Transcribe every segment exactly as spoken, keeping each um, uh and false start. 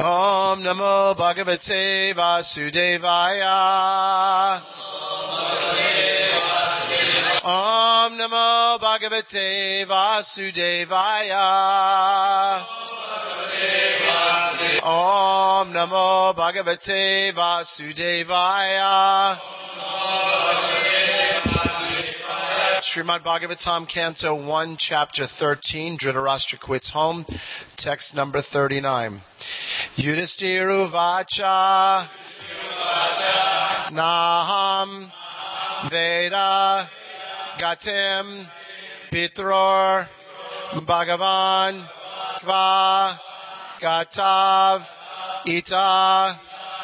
Om Namo Bhagavate Vasudevaya. Om Namo Bhagavate Vasudevaya. Om Namo Bhagavate Vasudevaya. Srimad Bhagavatam, Canto one, Chapter thirteen, Dhritarashtra quits home, text number thirty-nine. Yudhistiru Vacha Naham Veda Gatim Pitror Bhagavan Kva Gatav Ita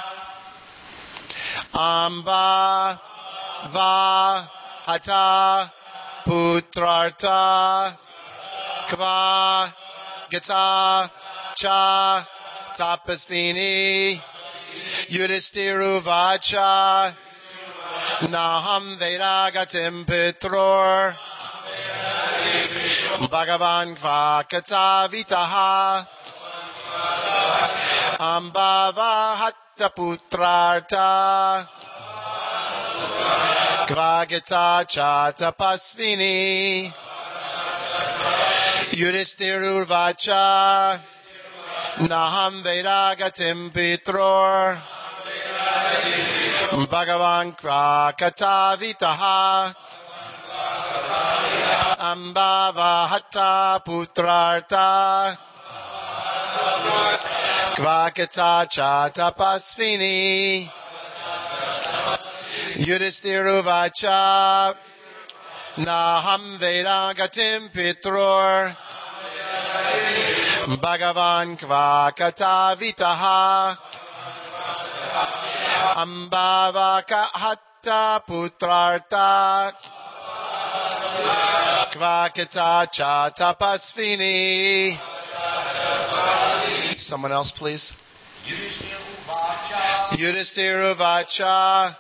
Amba Va Hata Putrarta Kva Gata Cha Tapasvini Yudhistiru Vacha Naham Vedagatim Pitror Bhagavan Kvakata Vitaha Ambava Hatta Putrarta Kvagata Chatapasvini Yudhistiru Vacha Naham Vedagatim Pitror Bhagavan Kvakata Vitaha Ambava Hatta Putrarta Kvakata Chatapasvini Yudhistiru Vacha Naham Vedagatim Pitror Bhagavan Kvakata Vitaha Ambavaka Hatta Putrarta Kvakata Chatapasvini. Someone else, please. Yudhistiru Vacha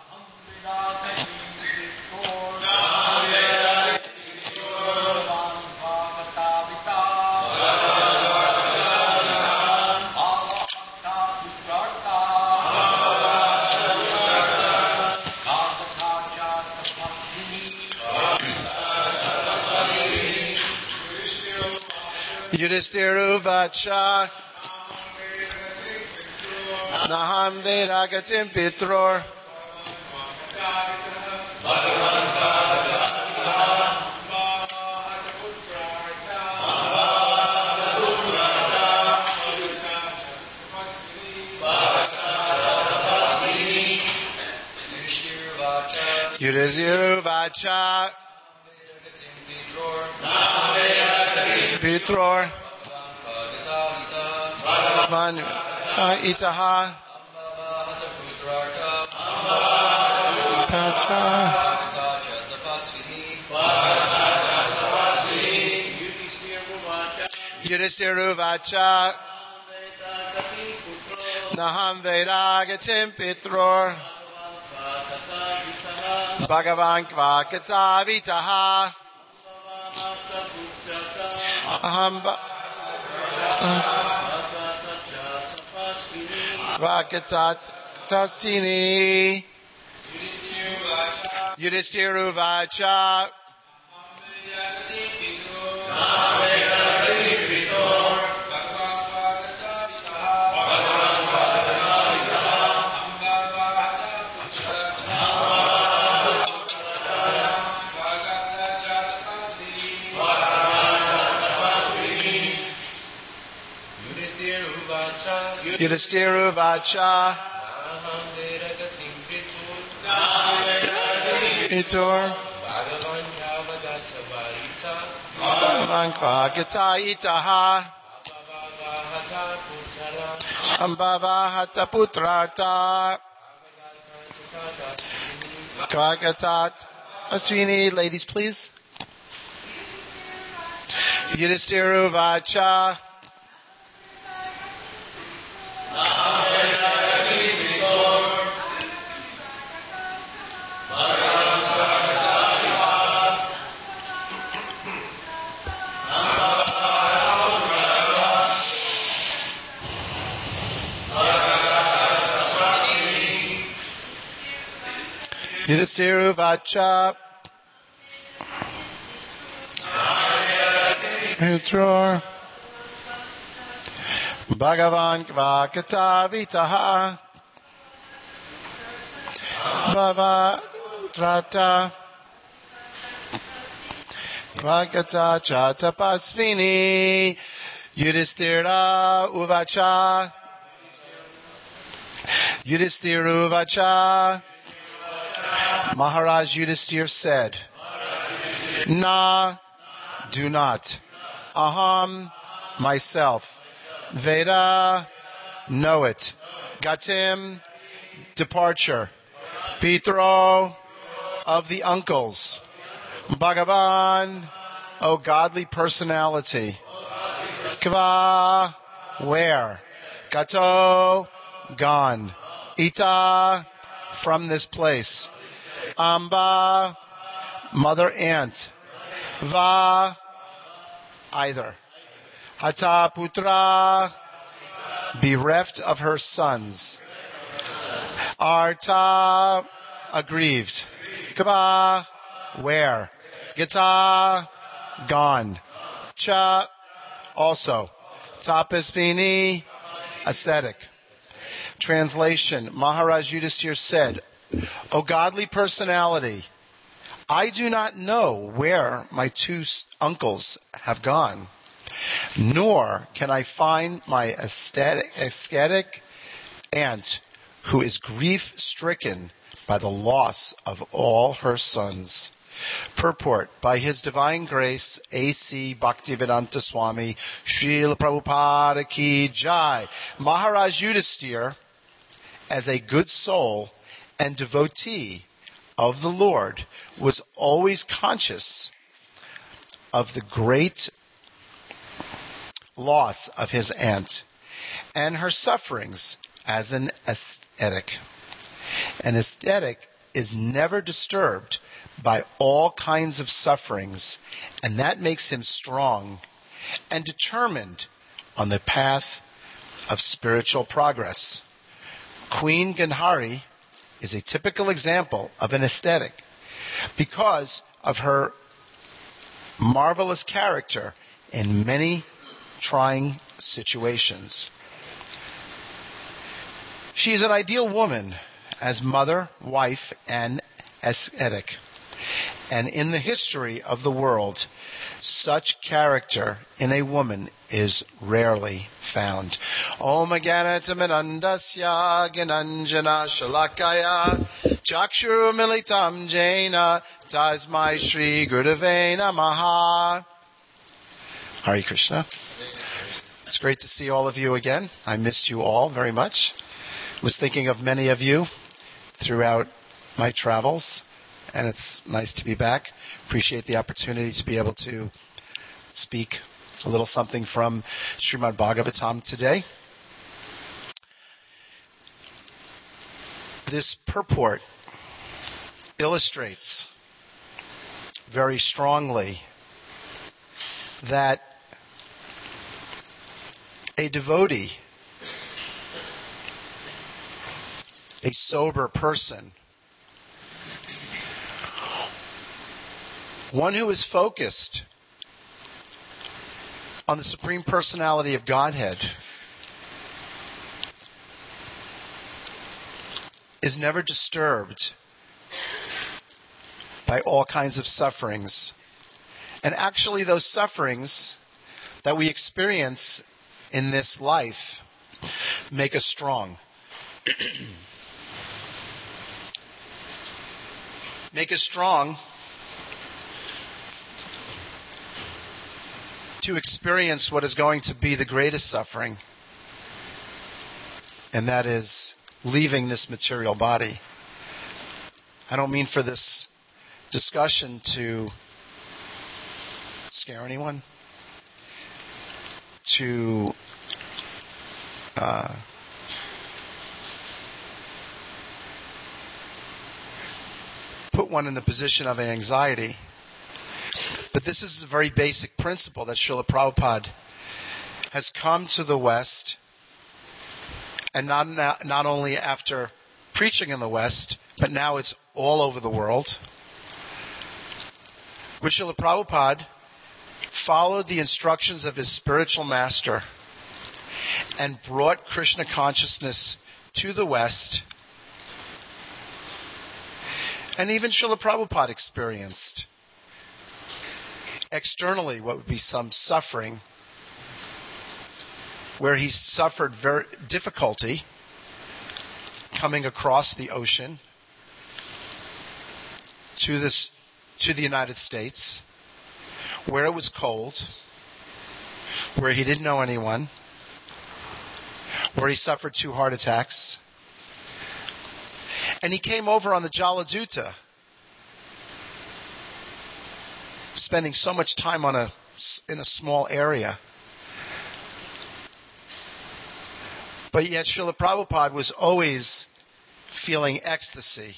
Yudhistiru Vacha Naham Vedagatim Pitror Yudhistiru Vacha Pitror Man Itaha Patra Yudhistiru Vacha Naham Vedagatim Pitror Bhagavan Kvakata Vitaha Ahamba Kvakatat Tastini Yudhistiru Vacha Yudhistiru Vacha Pitor Bhagavan Kvakata Itaha Ambava Hatta Putrarta Kvakatat Aswini, ladies please. Yudhistiru Vacha Yudhistiruvacha. Putra. Bhagavan Kvakatavitaha. Bhavatrata. Kvakata Chatapasvini. Yudhistira Uvacha. Yudhistiruvacha. Maharaj Yudhisthira said, Na, do not. Aham, myself. Veda, know it. Gatim, departure. Pitro, of the uncles. Bhagavan, O godly personality. Kva, where? Gato, gone. Ita, from this place. Amba, mother aunt. Va, either. Hata putra, bereft of her sons. Arta, aggrieved. Kaba, where? Gita, gone. Cha, also. Tapasvini, ascetic. Translation, Maharaj Yudhisthira said, O godly personality, I do not know where my two uncles have gone, nor can I find my ascetic, ascetic aunt who is grief-stricken by the loss of all her sons. Purport, by His Divine Grace, A C Bhaktivedanta Swami, Srila Prabhupada Ki Jai. Maharaj Yudhisthira, as a good soul and devotee of the Lord, was always conscious of the great loss of his aunt and her sufferings as an ascetic. An ascetic is never disturbed by all kinds of sufferings, and that makes him strong and determined on the path of spiritual progress. Queen Gandhari is a typical example of an ascetic because of her marvelous character in many trying situations. She is an ideal woman as mother, wife, and ascetic. And in the history of the world, such character in a woman is rarely found. Om Gyanatamanandasya Gyananjana Shalakaya Chakshuru Militam Jaina Tasmai Shri Gurave Namaha. Hare Krishna. It's great to see all of you again. I missed you all very much. Was thinking of many of you throughout my travels, and it's nice to be back. Appreciate the opportunity to be able to speak a little something from Srimad Bhagavatam today. This purport illustrates very strongly that a devotee, a sober person, one who is focused on the Supreme Personality of Godhead, is never disturbed by all kinds of sufferings. And actually those sufferings that we experience in this life make us strong. Make us strong to experience what is going to be the greatest suffering, and that is leaving this material body. I don't mean for this discussion to scare anyone, to uh, put one in the position of anxiety. But this is a very basic principle that Srila Prabhupada has come to the West, and not, not only after preaching in the West, but now it's all over the world, which Srila Prabhupada followed the instructions of his spiritual master and brought Krishna consciousness to the West. And even Srila Prabhupada experienced externally what would be some suffering, where he suffered very difficulty coming across the ocean to this to the United States, where it was cold, where he didn't know anyone, where he suffered two heart attacks. And he came over on the Jaladuta, spending so much time on a, in a small area. But yet Srila Prabhupada was always feeling ecstasy.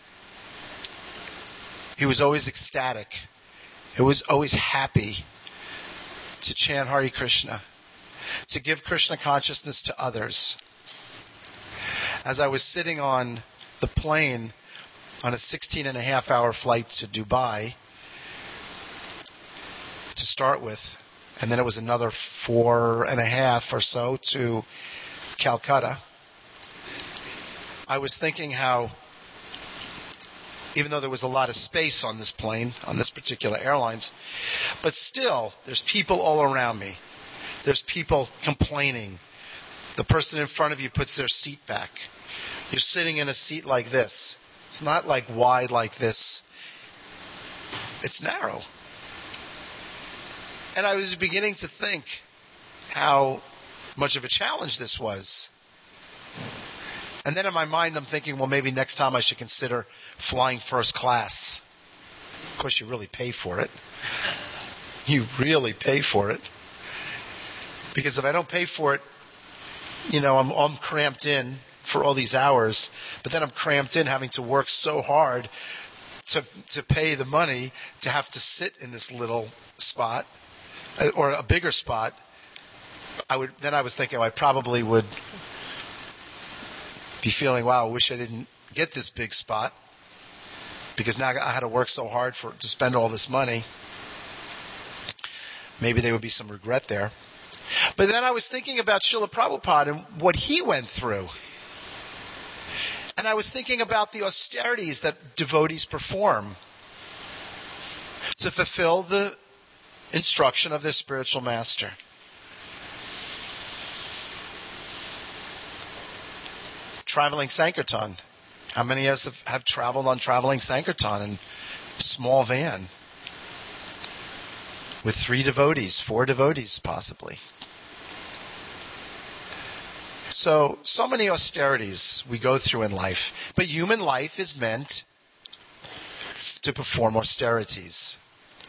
He was always ecstatic. He was always happy to chant Hare Krishna, to give Krishna consciousness to others. As I was sitting on the plane on a sixteen and a half hour flight to Dubai to start with, and then it was another four and a half or so to Calcutta, I was thinking how, even though there was a lot of space on this plane, on this particular airlines, but still, there's people all around me. There's people complaining. The person in front of you puts their seat back. You're sitting in a seat like this. It's not like wide like this. It's narrow. And I was beginning to think how much of a challenge this was. And then in my mind I'm thinking, well, maybe next time I should consider flying first class. Of course, you really pay for it. You really pay for it. Because if I don't pay for it, you know, I'm, I'm cramped in for all these hours, but then I'm cramped in having to work so hard to to pay the money to have to sit in this little spot or a bigger spot. I would then I was thinking I probably would be feeling, wow, I wish I didn't get this big spot because now I had to work so hard for to spend all this money. Maybe there would be some regret there. But then I was thinking about Srila Prabhupada and what he went through. And I was thinking about the austerities that devotees perform to fulfill the instruction of their spiritual master. Traveling Sankirtan. How many of us have, have traveled on traveling Sankirtan in a small van with three devotees, four devotees possibly? So, so many austerities we go through in life. But human life is meant to perform austerities.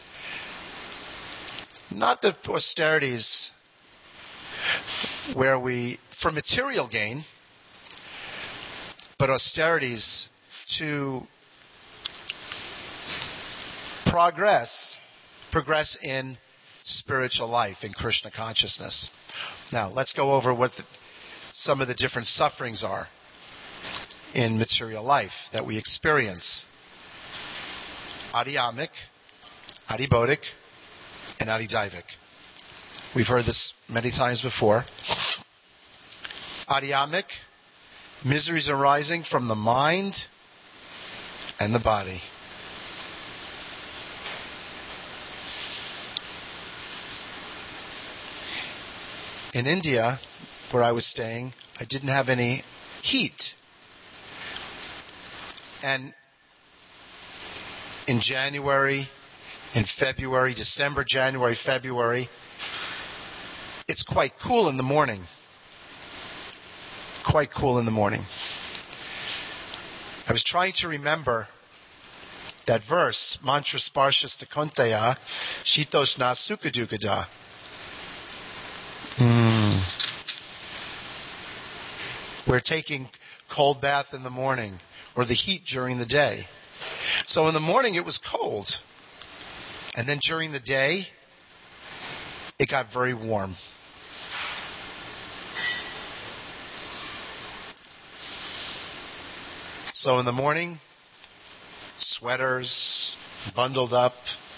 Not the austerities where we, for material gain, but austerities to progress, progress in spiritual life, in Krishna consciousness. Now, let's go over what the, some of the different sufferings are in material life that we experience. Adhyamic, adhibodic, and adhidaivik. We've heard this many times before. Adhyamic, miseries arising from the mind and the body. In India, where I was staying, I didn't have any heat. And in January, in February, December, January, February, it's quite cool in the morning. Quite cool in the morning. I was trying to remember that verse, mantra sparshasta kontaya, shitoshna sukadukada. Mm. We're taking cold bath in the morning or the heat during the day. So in the morning it was cold. And then during the day it got very warm. So in the morning sweaters, bundled up.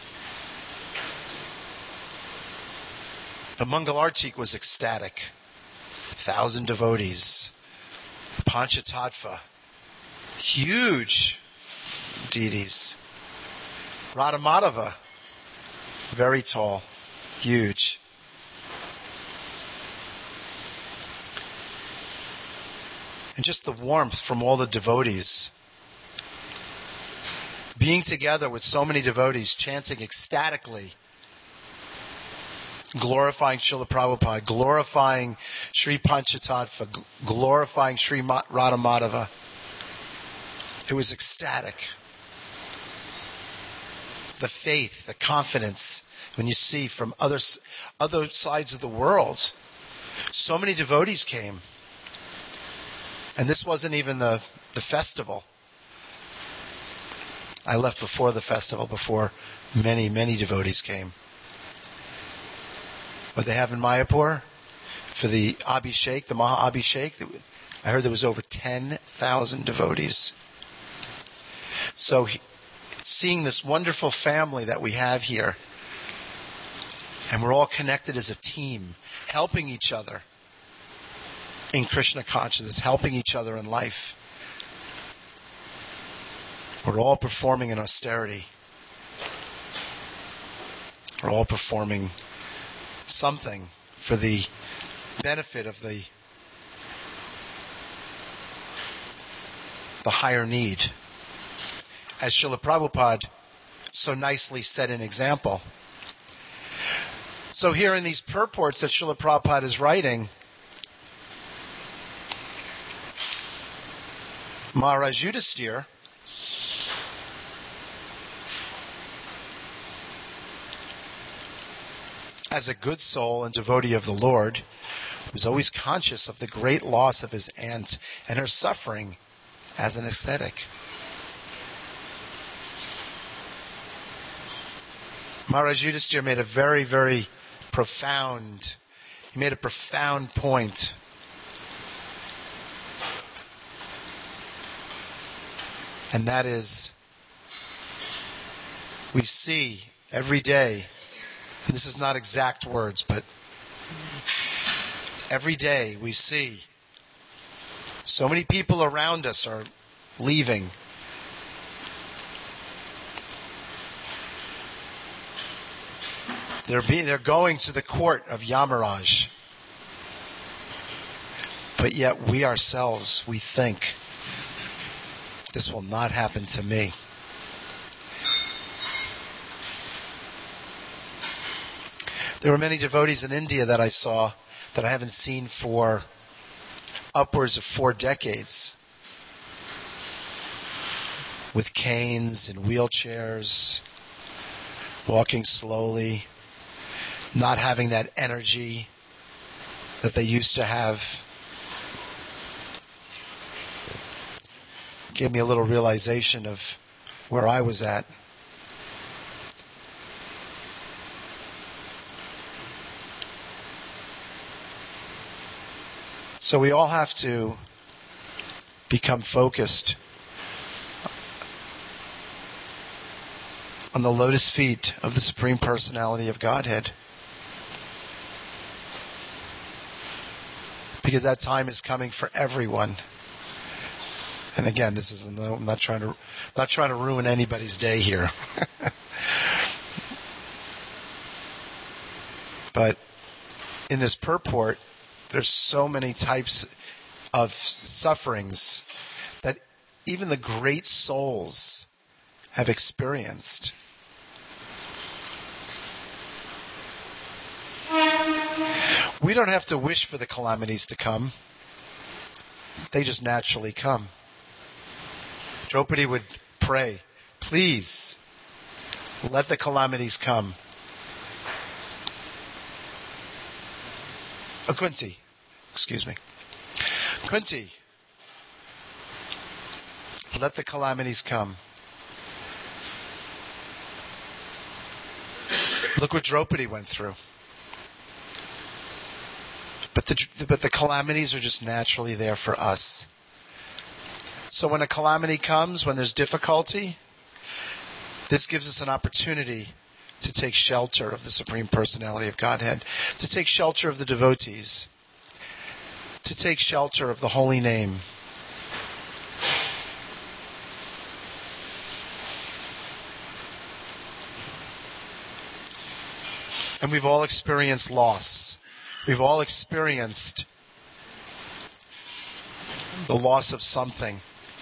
The Mangalartik was ecstatic. A thousand devotees. Panchatattva. Huge deities. Radhamadava. Very tall. Huge. And just the warmth from all the devotees. Being together with so many devotees, chanting ecstatically, glorifying Srila Prabhupada, glorifying Sri Panchatattva, glorifying Sri Radhamadava. It was ecstatic. The faith, the confidence, when you see from other, other sides of the world, so many devotees came. And this wasn't even the, the festival. I left before the festival, before many, many devotees came. What they have in Mayapur for the Abhishek, the Maha Abhishek, I heard there was over ten thousand devotees. So seeing this wonderful family that we have here, and we're all connected as a team, helping each other in Krishna consciousness, helping each other in life. We're all performing in austerity. We're all performing something for the benefit of the the higher need. As Srila Prabhupada so nicely set an example. So here in these purports that Srila Prabhupada is writing, Maharaj Yudhisthira as a good soul and devotee of the Lord, was always conscious of the great loss of his aunt and her suffering as an ascetic. Maharaj Yudhisthira made a very, very profound, he made a profound point. And that is, we see every day, and this is not exact words, but every day we see so many people around us are leaving. They're being, they're going to the court of Yamaraj. But yet we ourselves, we think, this will not happen to me. There were many devotees in India that I saw that I haven't seen for upwards of four decades. With canes and wheelchairs, walking slowly, not having that energy that they used to have. Gave me a little realization of where I was at. So we all have to become focused on the lotus feet of the Supreme Personality of Godhead. Because that time is coming for everyone. And again, this is I'm not trying to not trying to ruin anybody's day here. But in this purport, there's so many types of sufferings that even the great souls have experienced. We don't have to wish for the calamities to come. They just naturally come. Draupadi would pray, please, let the calamities come. Oh, Kunti, excuse me. Kunti, let the calamities come. Look what Draupadi went through. But the, but the calamities are just naturally there for us. So when a calamity comes, when there's difficulty, This gives us an opportunity to take shelter of the Supreme Personality of Godhead, to take shelter of the devotees, to take shelter of the holy name. And we've all experienced loss. We've all experienced the loss of something.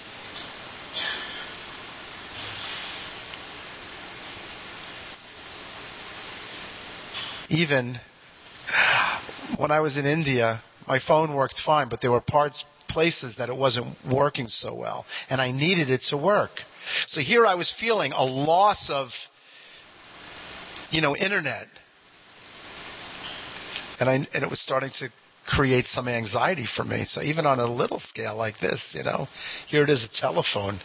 Even when I was in India, my phone worked fine, but there were parts, places that it wasn't working so well, and I needed it to work. So here I was feeling a loss of, you know, internet. And I and it was starting to create some anxiety for me. So even on a little scale like this, you know, here it is, a telephone.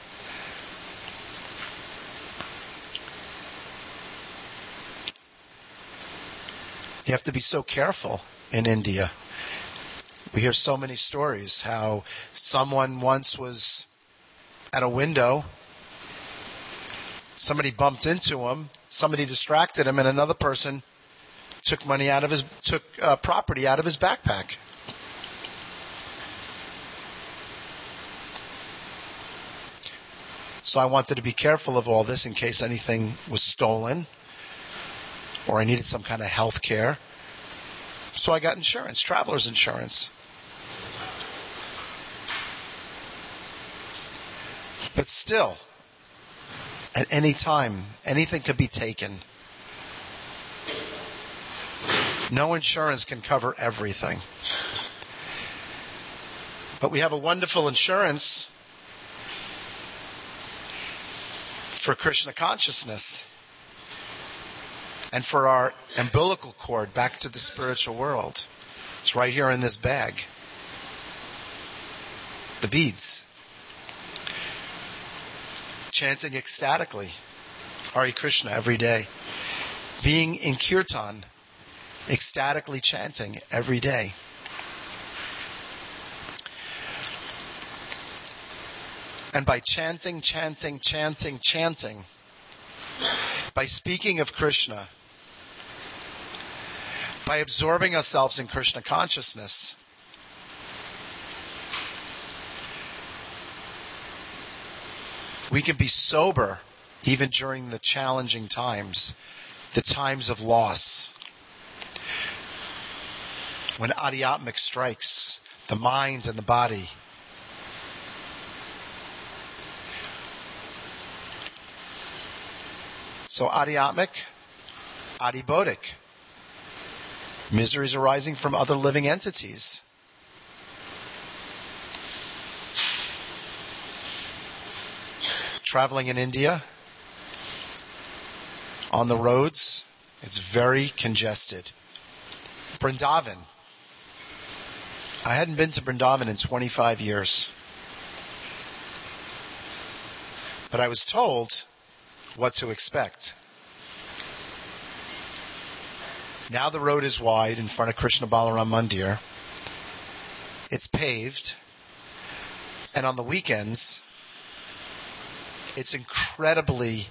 You have to be so careful in India. We hear so many stories how someone once was at a window, somebody bumped into him, somebody distracted him, and another person took money out of his, took uh, property out of his backpack. So I wanted to be careful of all this in case anything was stolen or I needed some kind of health care. So I got insurance, traveler's insurance. But still, at any time, anything could be taken. No insurance can cover everything. But we have a wonderful insurance for Krishna consciousness and for our umbilical cord back to the spiritual world. It's right here in this bag. The beads. Chanting ecstatically Hare Krishna every day. Being in kirtan, ecstatically chanting every day. And by chanting, chanting, chanting, chanting, by speaking of Krishna, by absorbing ourselves in Krishna consciousness, we can be sober even during the challenging times, the times of loss. When Adhyatmic strikes the mind and the body. So Adhyatmic, Adhibodhic. Miseries arising from other living entities. Traveling in India, on the roads, it's very congested. Vrindavan. I hadn't been to Vrindavan in twenty-five years. But I was told what to expect. Now the road is wide in front of Krishna Balaram Mandir. It's paved. And on the weekends, it's incredibly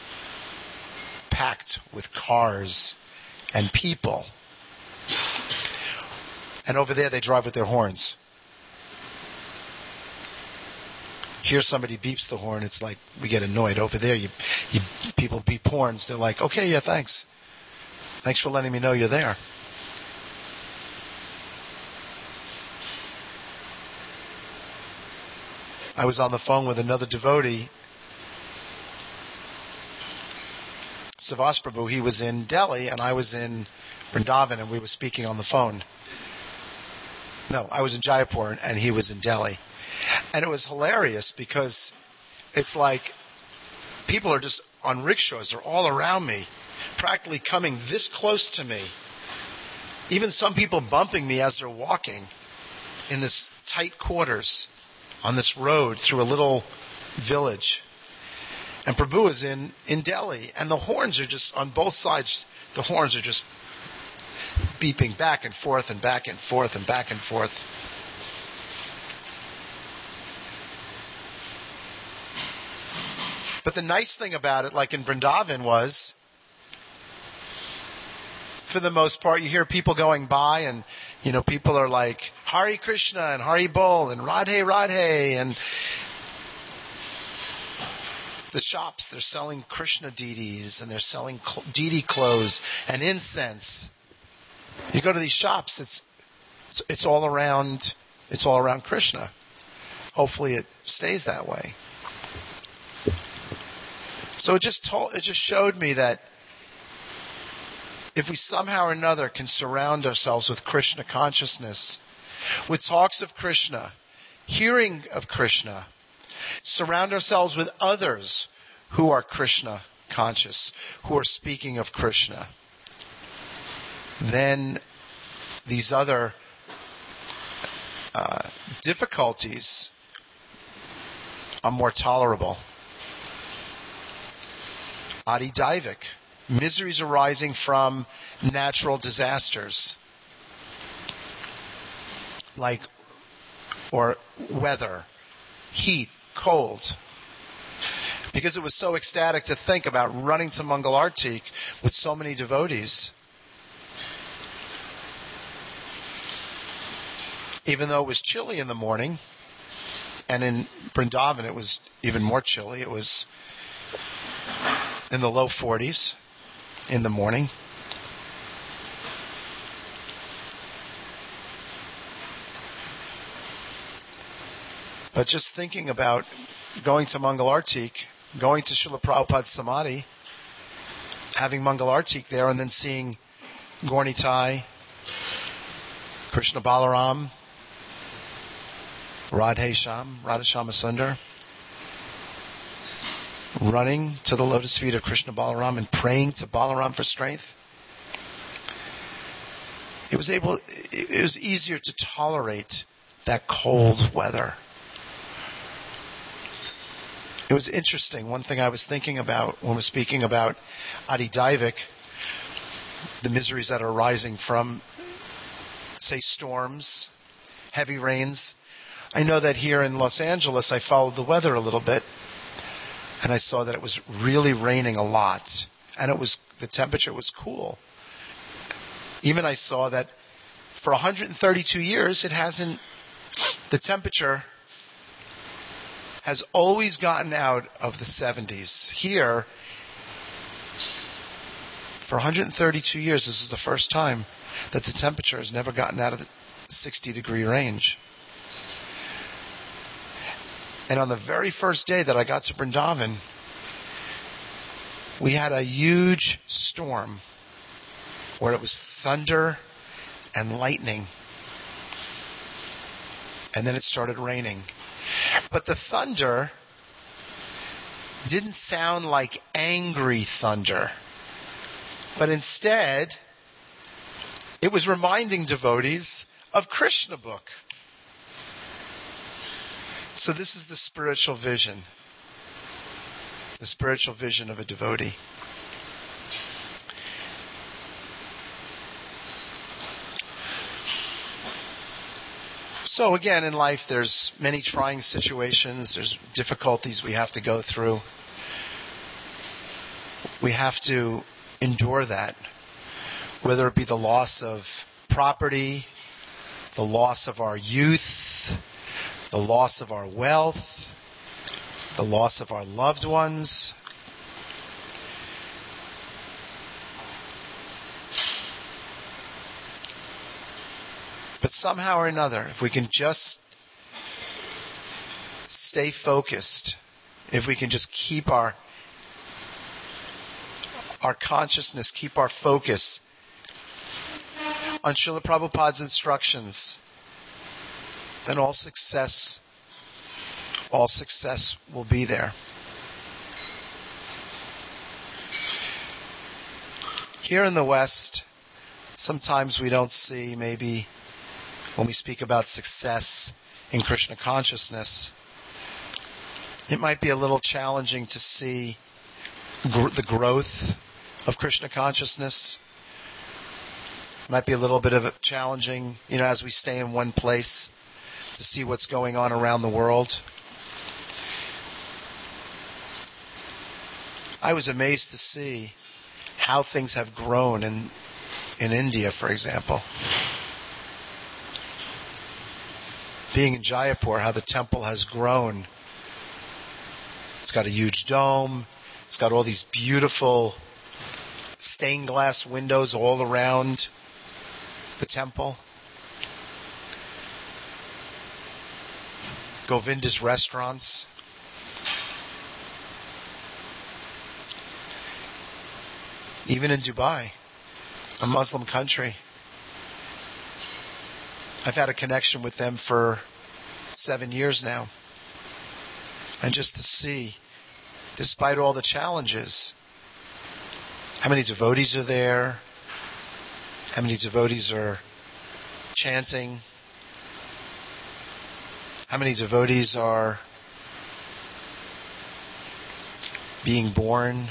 packed with cars and people. And over there, they drive with their horns. Here, somebody beeps the horn. It's like we get annoyed. Over there, you, you people beep horns. They're like, okay, yeah, thanks. Thanks for letting me know you're there. I was on the phone with another devotee, Savas Prabhu. He was in Delhi, and I was in Vrindavan, and we were speaking on the phone. No, I was in Jaipur, and he was in Delhi. And it was hilarious because it's like people are just on rickshaws. They're all around me, practically coming this close to me. Even some people bumping me as they're walking in this tight quarters on this road through a little village. And Prabhu is in, in Delhi, and the horns are just on both sides. The horns are just beeping back and forth and back and forth and back and forth. But the nice thing about it, like in Vrindavan, was, for the most part, you hear people going by and, you know, people are like, Hare Krishna and Hari Bol and Radhe Radhe, and the shops, they're selling Krishna deities and they're selling deity clothes and incense. You go to these shops, it's, it's it's all around it's all around Krishna. Hopefully it stays that way. So it just told, it just showed me that if we somehow or another can surround ourselves with Krishna consciousness, with talks of Krishna, hearing of Krishna, surround ourselves with others who are Krishna conscious, who are speaking of Krishna, then these other uh, difficulties are more tolerable. Adi Daivik, miseries arising from natural disasters, like or weather, heat, cold. Because it was so ecstatic to think about running to Mangalartik with so many devotees. Even though it was chilly in the morning, and in Vrindavan it was even more chilly. It was in the low forties in the morning. But just thinking about going to Mangalartik, going to Srila Prabhupada's Samadhi, having Mangalartik there, and then seeing Gaurnitai, Krishna Balaram, Radhe Sham, Radha Shama Sundar, running to the lotus feet of Krishna Balaram and praying to Balaram for strength. It was able. It was easier to tolerate that cold weather. It was interesting. One thing I was thinking about when we're speaking about Adi Daivik, the miseries that are arising from, say, storms, heavy rains. I know that here in Los Angeles, I followed the weather a little bit, and I saw that it was really raining a lot, and it was the temperature was cool. Even I saw that for one hundred thirty-two years, it hasn't. The temperature has always gotten out of the seventies. Here, for one hundred thirty-two years, this is the first time that the temperature has never gotten out of the sixty degree range. And on the very first day that I got to Vrindavan, we had a huge storm where it was thunder and lightning. And then it started raining. But the thunder didn't sound like angry thunder. But instead, it was reminding devotees of Krishna book. So this is the spiritual vision. The spiritual vision of a devotee. So again, in life there's many trying situations, there's difficulties we have to go through. We have to endure that, whether it be the loss of property, the loss of our youth, the loss of our wealth, the loss of our loved ones. But somehow or another, if we can just stay focused, if we can just keep our our consciousness, keep our focus on Srila Prabhupada's instructions, then all success, all success will be there. Here in the West, sometimes we don't see, maybe when we speak about success in Krishna consciousness, it might be a little challenging to see gr- the growth of Krishna consciousness. It might be a little bit of a challenging, you know, as we stay in one place, to see what's going on around the world. I was amazed to see how things have grown in in India, for example. Being in Jaipur, how the temple has grown. It's got a huge dome. It's got all these beautiful stained glass windows all around the temple. Govinda's restaurants. Even in Dubai, a Muslim country. I've had a connection with them for seven years now. And just to see, despite all the challenges, how many devotees are there, how many devotees are chanting, how many devotees are being born.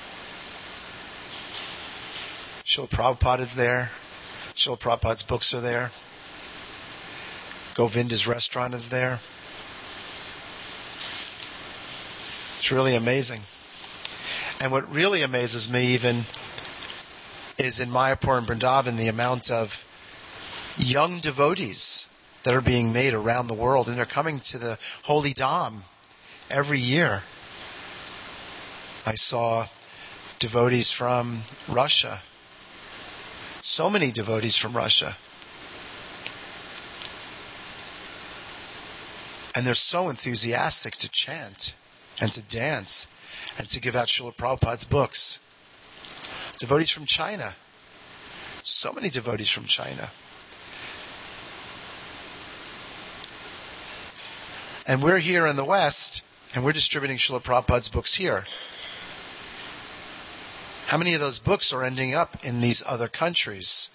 Srila Prabhupada is there. Srila Prabhupada's books are there. Govinda's restaurant is there. It's really amazing. And what really amazes me even is in Mayapur and Vrindavan the amount of young devotees that are being made around the world, and they're coming to the Holy Dham every year. I saw devotees from Russia. So many devotees from Russia. And they're so enthusiastic to chant and to dance and to give out Srila Prabhupada's books. Devotees from China. So many devotees from China. And we're here in the West, and we're distributing Srila Prabhupada's books here. How many of those books are ending up in these other countries?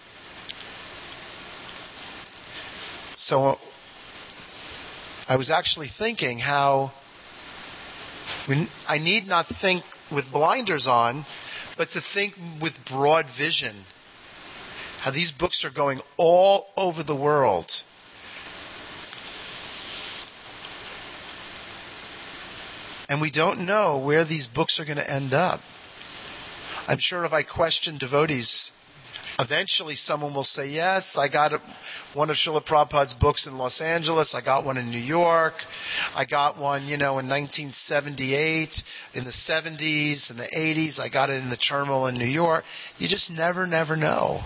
So I was actually thinking how we, I need not think with blinders on, but to think with broad vision. How these books are going all over the world. And we don't know where these books are going to end up. I'm sure if I question devotees, eventually someone will say, yes, I got a, one of Srila Prabhupada's books in Los Angeles. I got one in New York. I got one, you know, in nineteen seventy-eight, in the seventies, in the eighties. I got it in the terminal in New York. You just never, never know.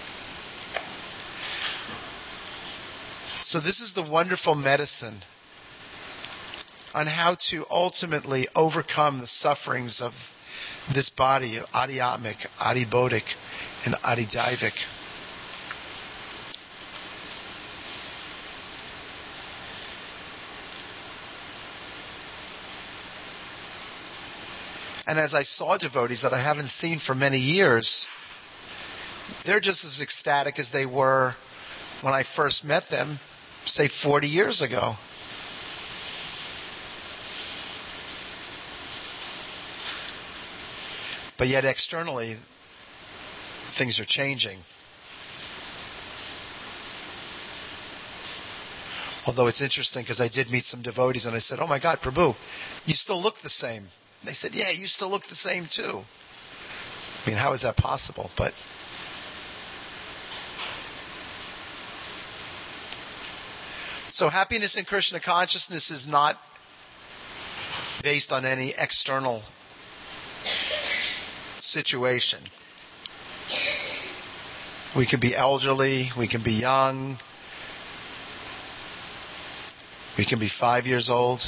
So this is the wonderful medicine on how to ultimately overcome the sufferings of this body, Adhyatmic, Adhibodic, and Adhidaivic. And as I saw devotees that I haven't seen for many years, they're just as ecstatic as they were when I first met them, say forty years ago. But yet externally, things are changing. Although it's interesting because I did meet some devotees and I said, oh my God, Prabhu, you still look the same. And they said, yeah, you still look the same too. I mean, how is that possible? But so happiness in Krishna consciousness is not based on any external situation. We can be elderly, we can be young, we can be five years old.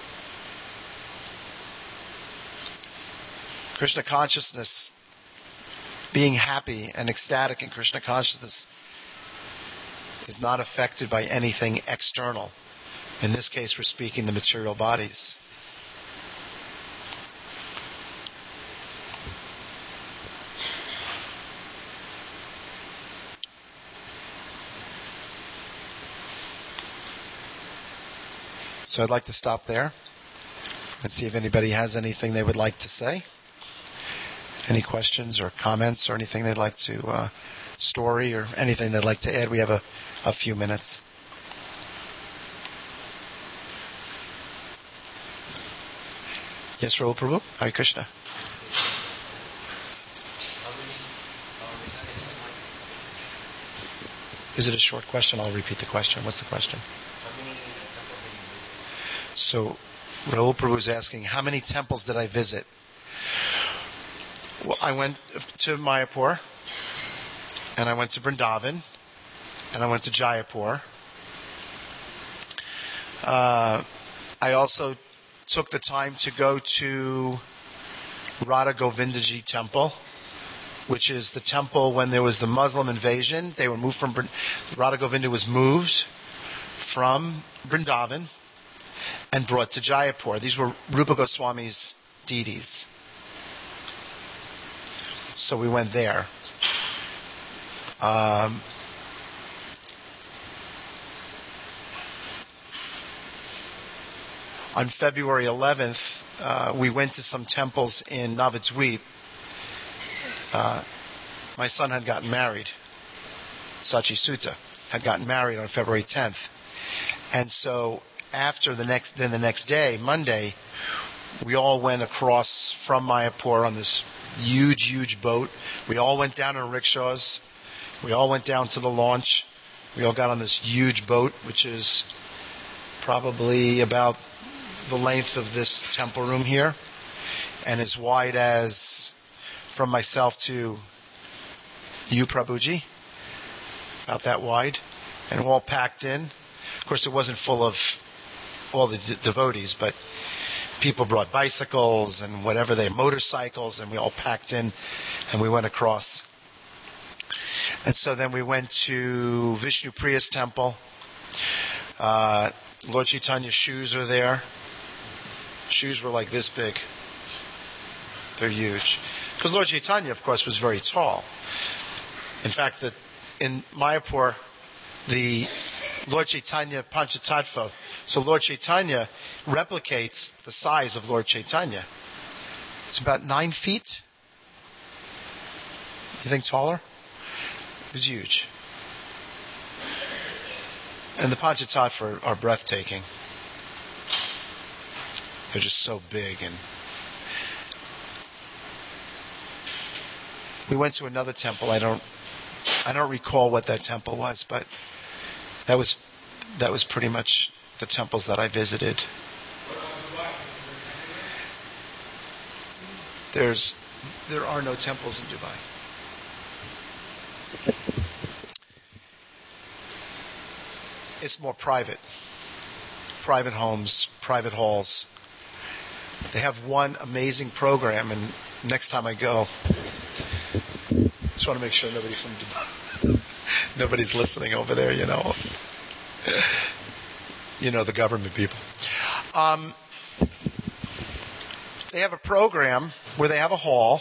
Krishna consciousness, being happy and ecstatic in Krishna consciousness, is not affected by anything external. In this case, we're speaking the material bodies. So I'd like to stop there and see if anybody has anything they would like to say. Any questions or comments or anything they'd like to, uh, story or anything they'd like to add. We have a, a few minutes. Yes, Rahul Prabhu? Hare Krishna. Is it a short question? I'll repeat the question. What's the question? So, Rahul Prabhu is asking, how many temples did I visit? Well, I went to Mayapur, and I went to Vrindavan, and I went to Jaipur. Uh, I also took the time to go to Radha Govindaji Temple, which is the temple when there was the Muslim invasion. They were moved from Radha Govinda was moved from Vrindavan and brought to Jaipur. These were Rupa Goswami's deities. So we went there. Um, on February eleventh, uh, we went to some temples in Navadvip. Uh, my son had gotten married. Sachi Sutta had gotten married on February tenth. And so after the next, then the next day, Monday, we all went across from Mayapur on this huge, huge boat. We all went down in rickshaws. We all went down to the launch. We all got on this huge boat, which is probably about the length of this temple room here, and as wide as from myself to you, Prabhuji, about that wide, and all packed in. Of course, it wasn't full of all the d- devotees, but people brought bicycles and whatever they motorcycles, and we all packed in, and we went across. And so then we went to Vishnu Priya's temple. Uh, Lord Chaitanya's shoes are there. Shoes were like this big. They're huge. Because Lord Chaitanya, of course, was very tall. In fact, the, in Mayapur, the Lord Chaitanya Panchatattva, so Lord Chaitanya replicates the size of Lord Chaitanya. It's about nine feet. You think taller? It was huge. And the Panchatattva are, are breathtaking. They're just so big. And we went to another temple. I don't, I don't recall what that temple was, but that was, that was pretty much the temples that I visited. There's, there are no temples in Dubai. It's more private. Private homes, private halls. They have one amazing program, and next time I go, just want to make sure nobody from Dubai, nobody's listening over there, you know. You know, the government people. Um, they have a program where they have a hall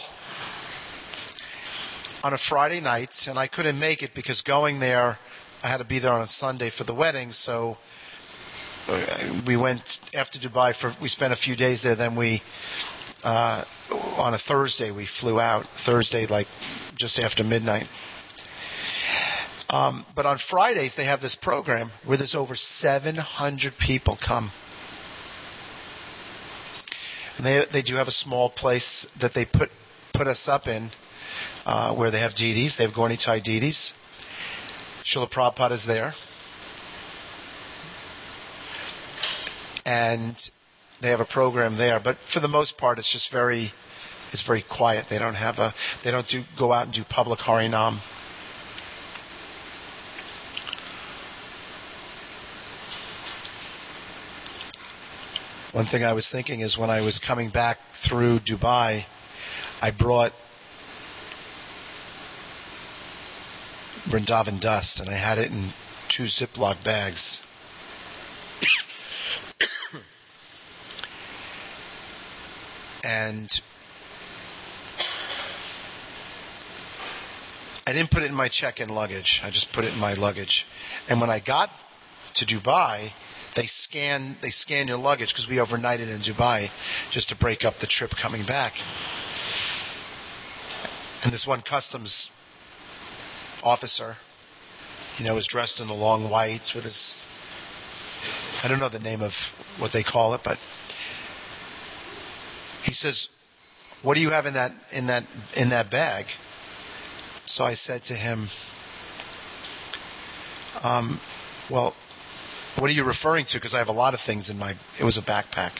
on a Friday night, and I couldn't make it because going there, I had to be there on a Sunday for the wedding, so we went after Dubai for, we spent a few days there, then we, uh, on a Thursday, we flew out, Thursday, like, just after midnight. Um, but on Fridays, they have this program where there's over seven hundred people come. And they they do have a small place that they put put us up in, uh, where they have deities. They have Gaurnitai deities. Srila Prabhupada is there. And they have a program there. But for the most part, it's just very, it's very quiet. They don't have a, they don't do, go out and do public Harinam. One thing I was thinking is when I was coming back through Dubai, I brought Vrindavan dust, and I had it in two Ziploc bags. And I didn't put it in my check-in luggage. I just put it in my luggage. And when I got to Dubai, they scan they scan your luggage because we overnighted in Dubai just to break up the trip coming back. And this one customs officer, you know, was dressed in the long whites with his, I don't know the name of what they call it, but He says, what do you have in that in that in that bag? So I said to him, um, well, what are you referring to? Because I have a lot of things in my, it was a backpack.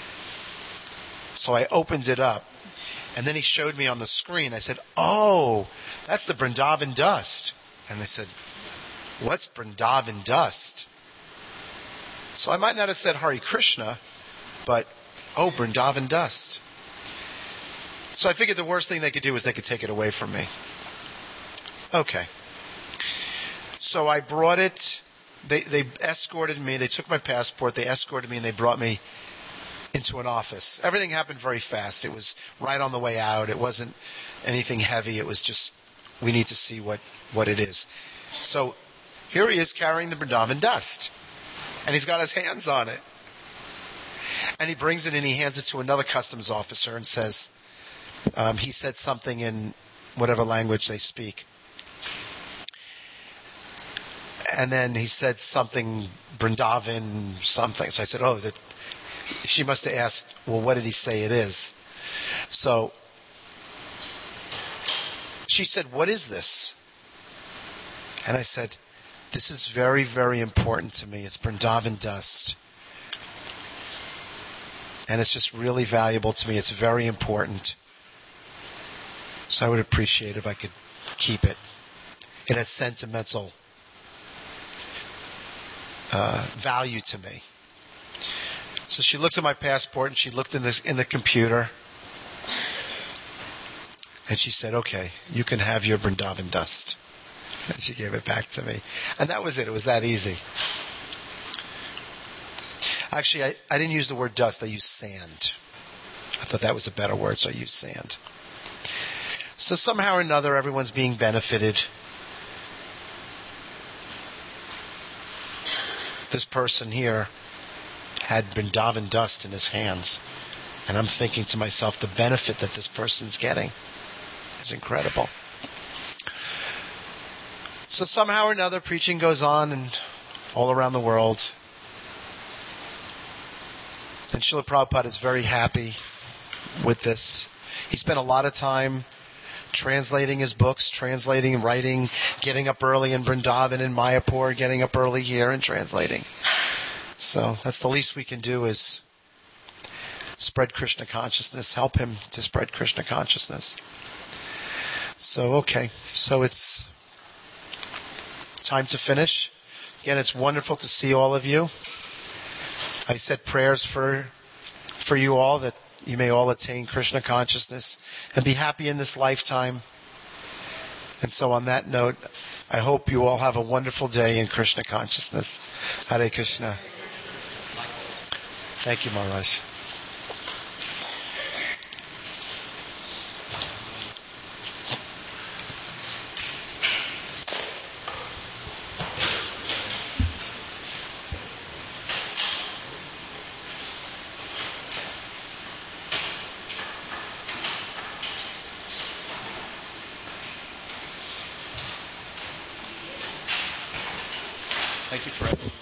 So I opened it up, and then he showed me on the screen. I said, oh, that's the Vrindavan dust. And they said, what's Vrindavan dust? So I might not have said Hare Krishna, but, oh, Vrindavan dust. So I figured the worst thing they could do is they could take it away from me. Okay. So I brought it. They they escorted me. They took my passport. They escorted me, and they brought me into an office. Everything happened very fast. It was right on the way out. It wasn't anything heavy. It was just, we need to see what, what it is. So here he is carrying the Vrindavan dust. And he's got his hands on it. And he brings it and he hands it to another customs officer and says, um, he said something in whatever language they speak. And then he said something, Vrindavan something. So I said, oh, that, she must have asked, well, what did he say it is? So she said, what is this? And I said, this is very, very important to me. It's Vrindavan dust. And it's just really valuable to me. It's very important. So I would appreciate if I could keep it. It has sentimental uh, value to me. So she looked at my passport and she looked in the in the computer. And she said, okay, you can have your Vrindavan dust. And she gave it back to me. And that was it. It was that easy. Actually, I, I didn't use the word dust. I used sand. I thought that was a better word, so I used sand. So somehow or another, everyone's being benefited. This person here had Vrindavan dust in his hands. And I'm thinking to myself, the benefit that this person's getting is incredible. So somehow or another, preaching goes on and all around the world. And Srila Prabhupada is very happy with this. He spent a lot of time translating his books, translating, writing, getting up early in Vrindavan and Mayapur, getting up early here and translating. So that's the least we can do is spread Krishna consciousness, help him to spread Krishna consciousness. So, okay. So it's time to finish. Again, it's wonderful to see all of you. I said prayers for for you all, that you may all attain Krishna consciousness and be happy in this lifetime. And so on that note, I hope you all have a wonderful day in Krishna consciousness. Hare Krishna. Thank you, Maharaj. Thank you for everything.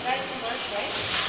Right, it's a month, right?